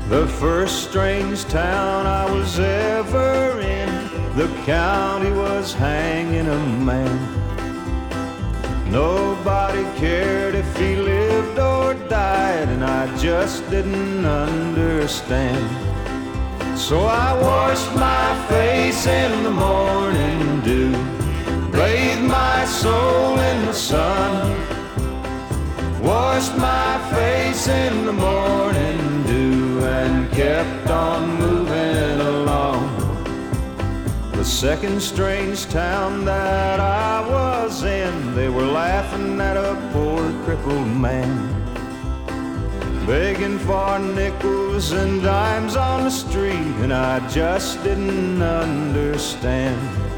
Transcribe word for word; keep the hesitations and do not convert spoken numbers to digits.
The first strange town I was ever in, the county was hanging a man. Nobody cared if he lived or died, and I just didn't understand. So I washed my face in the morning dew, bathed my soul in the sun, washed my face in the morning dew, and kept on moving along. The second strange town that I was in, they were laughing at a poor crippled man, begging for nickels and dimes on the street, and I just didn't understand.